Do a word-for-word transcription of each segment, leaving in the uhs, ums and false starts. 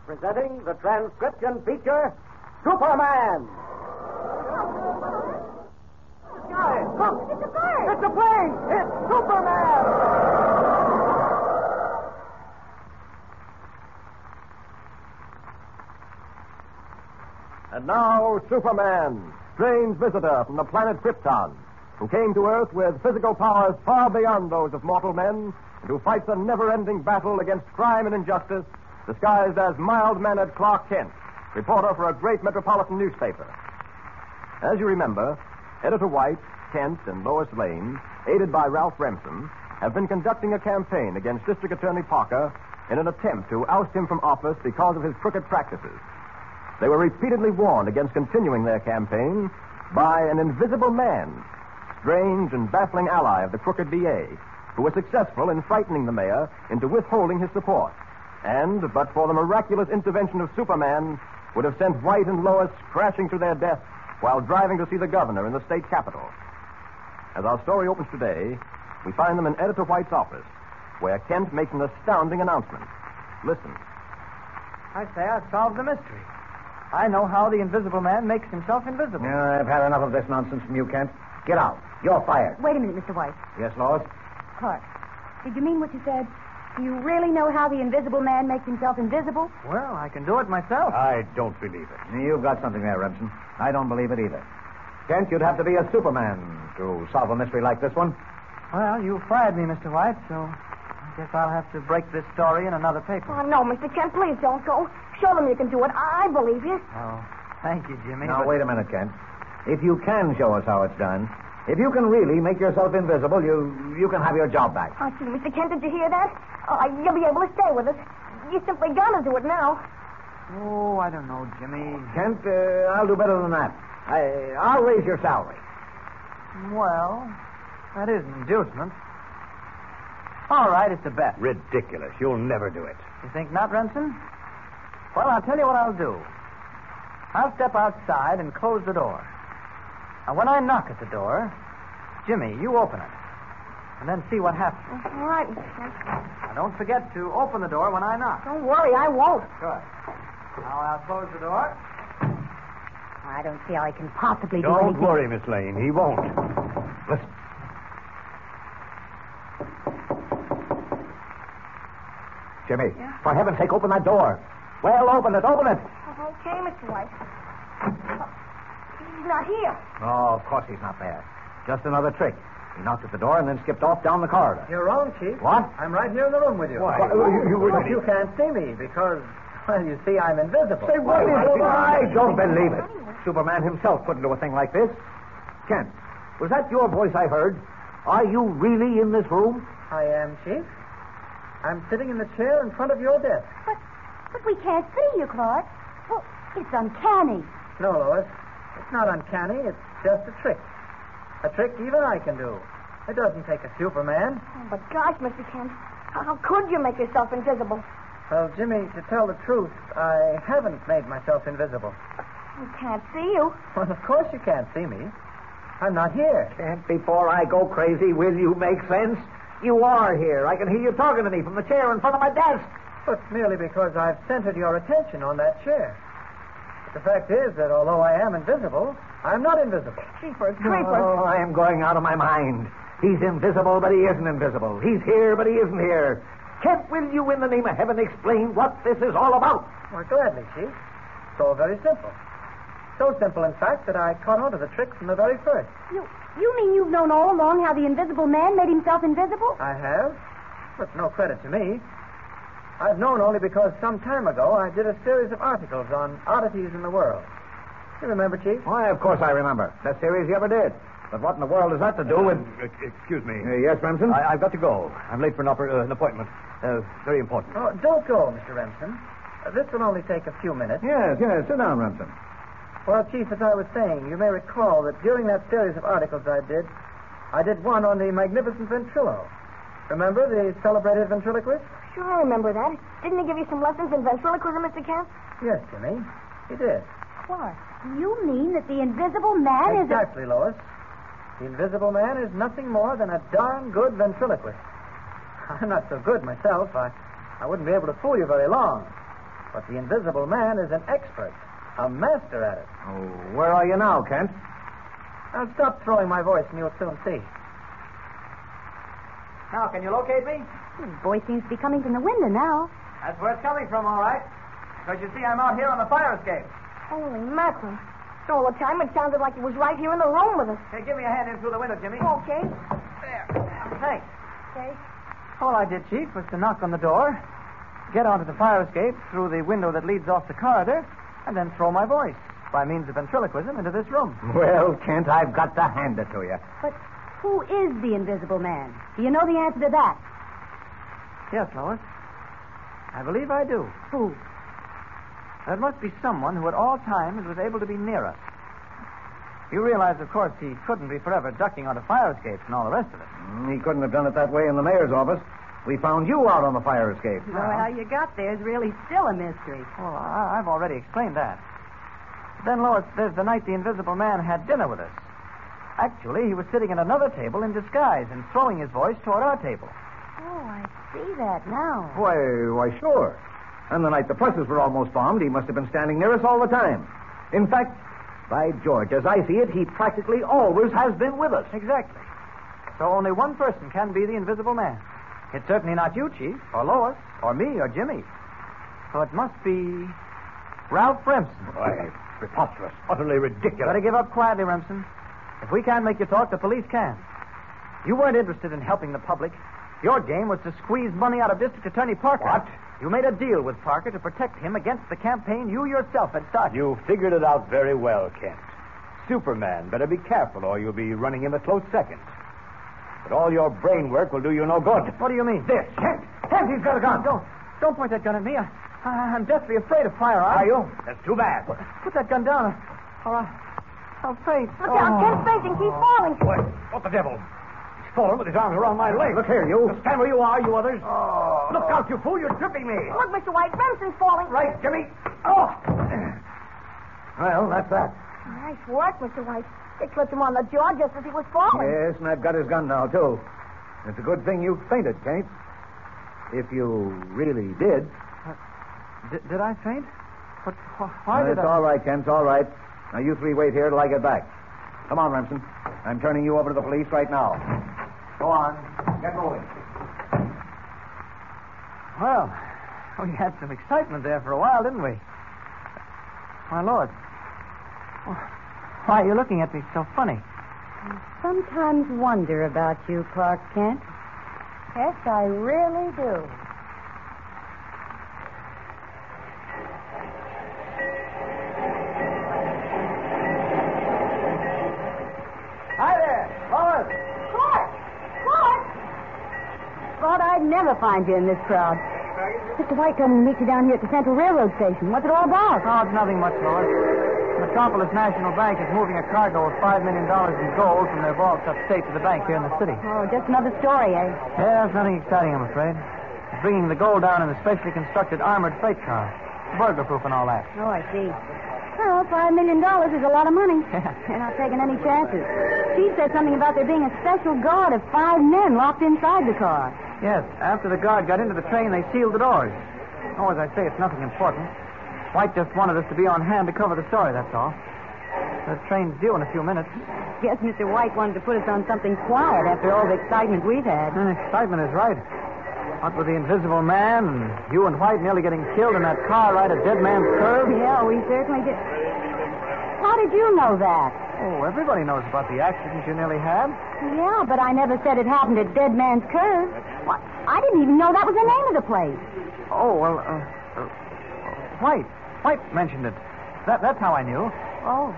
presenting the transcription feature, Superman. Guys, look! It's a bird! It's a plane! It's Superman! And now, Superman, strange visitor from the planet Krypton, who came to Earth with physical powers far beyond those of mortal men, and who fights a never-ending battle against crime and injustice, disguised as mild-mannered Clark Kent, reporter for a great metropolitan newspaper. As you remember, Editor White, Kent, and Lois Lane, aided by Ralph Remsen, have been conducting a campaign against District Attorney Parker in an attempt to oust him from office because of his crooked practices. They were repeatedly warned against continuing their campaign by an invisible man, strange and baffling ally of the crooked D A, who was successful in frightening the mayor into withholding his support, and, but for the miraculous intervention of Superman, would have sent White and Lois crashing to their death while driving to see the governor in the state capitol. As our story opens today, we find them in Editor White's office, where Kent makes an astounding announcement. Listen. I say I've solved the mystery. I know how the invisible man makes himself invisible. Yeah, I've had enough of this nonsense from you, Kent. Get out. You're fired. Wait a minute, Mister White. Yes, Lois? Clark, did you mean what you said? Do you really know how the invisible man makes himself invisible? Well, I can do it myself. I don't believe it. You've got something there, Remsen. I don't believe it either. Kent, you'd have to be a Superman to solve a mystery like this one. Well, you fired me, Mister White, so I guess I'll have to break this story in another paper. Oh, no, Mister Kent, please don't go. Show them you can do it. I believe you. Oh, thank you, Jimmy. Now, but... wait a minute, Kent. If you can show us how it's done, if you can really make yourself invisible, you you can have your job back. Oh, gee, Mister Kent, did you hear that? Oh, you'll be able to stay with us. You simply got to do it now. Oh, I don't know, Jimmy. Kent, uh, I'll do better than that. I, I'll raise your salary. Well, that is an inducement. All right, it's a bet. Ridiculous. You'll never do it. You think not, Renson? Well, I'll tell you what I'll do. I'll step outside and close the door. Now, when I knock at the door, Jimmy, you open it. And then see what happens. All right, Mister Kent. Now, don't forget to open the door when I knock. Don't worry, I won't. Good. Now, I'll close the door. I don't see how I can possibly do Don't anything. worry, Miss Lane. He won't. Listen. Jimmy, Yeah? for heaven's sake, open that door. Well, open it, open it. Okay, Mister White. He's not here. Oh, of course he's not there. Just another trick. He knocked at the door and then skipped off down the corridor. You're wrong, Chief. What? I'm right here in the room with you. Why? You- you- But you can't see me because, well, you see, I'm invisible. Say, what is it? I don't believe it. Superman himself couldn't do a thing like this. Kent, was that your voice I heard? Are you really in this room? I am, Chief. I'm sitting in the chair in front of your desk. But, but we can't see you, Clark. Well, it's uncanny. No, Lois. It's not uncanny. It's just a trick. A trick even I can do. It doesn't take a Superman. Oh, but gosh, Mister Kent, how, how could you make yourself invisible? Well, Jimmy, to tell the truth, I haven't made myself invisible. We can't see you. Well, of course you can't see me. I'm not here. Kent, before I go crazy, will you make sense? You are here. I can hear you talking to me from the chair in front of my desk. But merely because I've centered your attention on that chair. But the fact is that although I am invisible, I'm not invisible. Creepers, creepers. Oh, I am going out of my mind. He's invisible, but he isn't invisible. He's here, but he isn't here. Kent, will you, in the name of heaven, explain what this is all about? Well, gladly, Chief. It's all very simple. So simple, in fact, that I caught on to the trick from the very first. You, you mean you've known all along how the invisible man made himself invisible? I have, but no credit to me. I've known only because some time ago I did a series of articles on oddities in the world. You remember, Chief? Why, of course I remember. Best series you ever did. But what in the world does that to do with... Uh, excuse me. Uh, yes, Remsen? I, I've got to go. I'm late for an, oper- uh, an appointment. Uh, very important. Oh, don't go, Mister Remsen. Uh, this will only take a few minutes. Yes, yes. Sit down, Remsen. Well, Chief, as I was saying, you may recall that during that series of articles I did, I did one on the magnificent ventrilo. Remember the celebrated ventriloquist? Sure, I remember that. Didn't he give you some lessons in ventriloquism, Mister Kent? Yes, Jimmy. He did. Clark, you mean that the invisible man is... Exactly, Lois. The invisible man is nothing more than a darn good ventriloquist. I'm not so good myself. I, I wouldn't be able to fool you very long. But the Invisible Man is an expert, a master at it. Oh, where are you now, Kent? Now, stop throwing my voice and you'll soon see. Now, can you locate me? His voice seems to be coming from the window now. That's where it's coming from, all right. Because you see, I'm out here on the fire escape. Holy mackerel. All the time it sounded like he was right here in the room with us. Hey, give me a hand in through the window, Jimmy. Okay. There. Thanks. Okay. All I did, Chief, was to knock on the door, get onto the fire escape through the window that leads off the corridor, and then throw my voice, by means of ventriloquism, into this room. Well, Kent, I've got to hand it to you. But who is the Invisible Man? Do you know the answer to that? Yes, Lois. I believe I do. Who? There must be someone who at all times was able to be near us. You realize, of course, he couldn't be forever ducking onto fire escapes and all the rest of it. Mm, he couldn't have done it that way in the mayor's office. We found you out on the fire escape. Well, how you got there is really still a mystery. Well, I- I've already explained that. Then, Lois, there's the night the Invisible Man had dinner with us. Actually, he was sitting at another table in disguise and throwing his voice toward our table. Oh, I see that now. Why, why, sure. And the night the presses were almost bombed, he must have been standing near us all the time. In fact, by George, as I see it, he practically always has been with us. Exactly. So only one person can be the Invisible Man. It's certainly not you, Chief, or Lois, or me, or Jimmy. So it must be Ralph Remsen. Why, preposterous, utterly ridiculous. Better give up quietly, Remsen. If we can't make you talk, the police can. You weren't interested in helping the public. Your game was to squeeze money out of District Attorney Parker. What? You made a deal with Parker to protect him against the campaign you yourself had started. You figured it out very well, Kent. Superman, better be careful or you'll be running him a close second. But all your brain work will do you no good. What do you mean? This, Kent! Kent, he's got a gun. Don't, don't point that gun at me. I, I, I'm deathly afraid of firearms. Are you? That's too bad. Put that gun down, or I, I'll faint. Look out, Kent's facing. Keep falling. What? What the devil? He's fallen with his arms around my leg. Look here, you. Stand where you are, you others. Oh. Look out, you fool. You're tripping me. Look, Mister White, Remsen's falling. Right, Jimmy. Oh. Well, that's that. Nice work, Mister White. They clipped him on the jaw just as he was falling. Yes, and I've got his gun now, too. It's a good thing you fainted, Kent. If you really did. Did, did I faint? But wh- why Well, did it's I... all right, Kent. It's all right. Now, you three wait here till I get back. Come on, Remsen. I'm turning you over to the police right now. Go on. Get moving. Well, we had some excitement there for a while, didn't we? My Lord. Why are you looking at me so funny? I sometimes wonder about you, Clark Kent. Yes, I really do. Hi there, Lois. Clark! Clark! Thought I'd never find you in this crowd. Mister White told me to meet you down here at the Central Railroad Station. What's it all about? Oh, it's nothing much, Lois. Metropolis National Bank is moving a cargo of five million dollars in gold from their vaults upstate to the bank here in the city. Oh, just another story, eh? Yeah, it's nothing exciting, I'm afraid. It's bringing the gold down in a specially constructed armored freight car. Burglar-proof and all that. Oh, I see. Well, five million dollars is a lot of money. Yeah. They're not taking any chances. Chief said something about there being a special guard of five men locked inside the car. Yes, after the guard got into the train, they sealed the doors. Oh, as I say, it's nothing important. White just wanted us to be on hand to cover the story, that's all. The train's due in a few minutes. Guess Mister White wanted to put us on something quiet after all the excitement we've had. And excitement is right. What with the Invisible Man and you and White nearly getting killed in that car right at Dead Man's Curve? Yeah, we certainly did. How did you know that? Oh, everybody knows about the accident you nearly had. Yeah, but I never said it happened at Dead Man's Curve. What? I didn't even know that was the name of the place. Oh, well, uh, uh, White. White mentioned it. That, that's how I knew. Oh.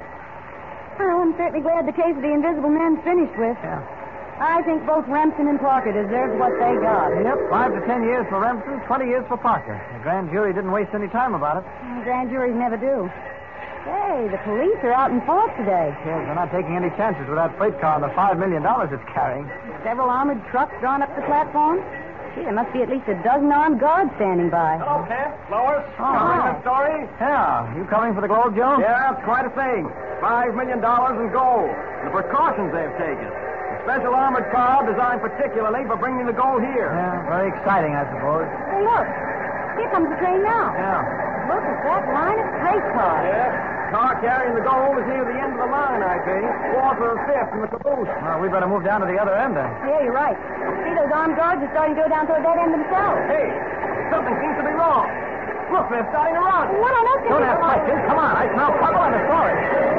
Well, I'm certainly glad the case of the Invisible Man's finished with. Yeah. I think both Remsen and Parker deserved what they got. Yep, five to ten years for Remsen, twenty years for Parker. The grand jury didn't waste any time about it. Well, grand juries never do. Hey, the police are out in force today. Yes, they're not taking any chances with that freight car and the five million dollars it's carrying. Several armored trucks drawn up the platform. Gee, there must be at least a dozen armed guards standing by. Hello, Kent. Lois. Oh, Covering hi. the story? Yeah, you coming for the gold, Joe? Yeah, it's quite a thing. Five million dollars in gold. The precautions they've taken. A special armored car designed particularly for bringing the gold here. Yeah, very exciting, I suppose. Hey, look. Skip comes the train now. Yeah. Look at that line of freight cars. Car carrying the gold is near the end of the line, I think. Fourth or fifth in the caboose. Well, we better move down to the other end then. Yeah, you're right. See, those armed guards are starting to go down toward that end themselves. Hey, something seems to be wrong. Look, they're starting to run. What on earth can Don't be ask wrong? questions. Come on. I smell trouble and a story.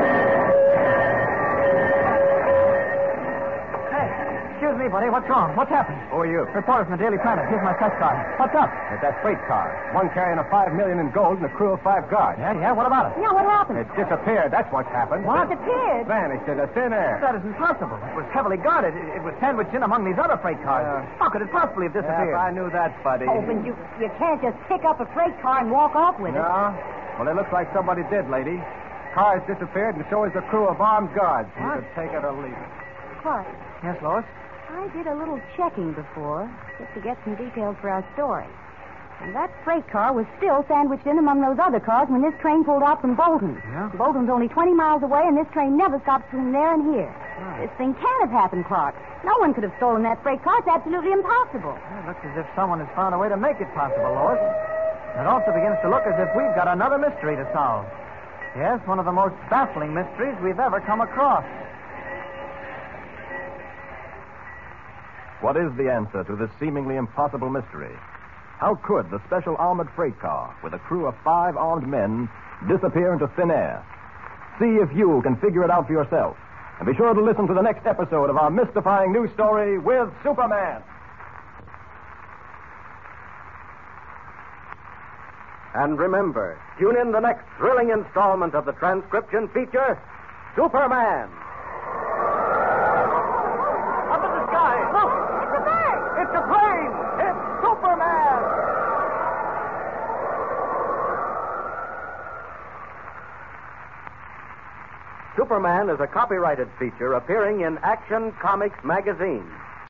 Hey, excuse me, buddy. What's wrong? What's happened? Who are you? Reporter from the Daily Planet. Here's my press card. What's up? It's that freight car. One carrying a five million in gold and a crew of five guards. Yeah, yeah. What about it? Yeah, what happened? It disappeared. That's what's happened. What? Disappeared. Vanished into thin air. That isn't possible. It was heavily guarded. It, it was sandwiched in among these other freight cars. Yeah. How could it possibly have disappeared? Yeah, if I knew that, buddy. Oh, but you, you can't just pick up a freight car and walk off with it. No? Well, it looks like somebody did, lady. Car's disappeared, and so is the crew of armed guards. You What? can take it or leave it. Clark, Yes, Lois? I did a little checking before just to get some details for our story. And that freight car was still sandwiched in among those other cars when this train pulled out from Bolton. Yeah? Bolton's only twenty miles away, and this train never stops between there and here. This thing can't have happened, Clark. No one could have stolen that freight car. It's absolutely impossible. It looks as if someone has found a way to make it possible, Lois. It also begins to look as if we've got another mystery to solve. Yes, one of the most baffling mysteries we've ever come across. What is the answer to this seemingly impossible mystery? How could the special armored freight car with a crew of five armed men disappear into thin air? See if you can figure it out for yourself. And be sure to listen to the next episode of our mystifying news story with Superman. And remember, tune in the next thrilling installment of the transcription feature, Superman. Up in the sky! Look! It's a bird! It's a plane! It's Superman! Superman is a copyrighted feature appearing in Action Comics magazine.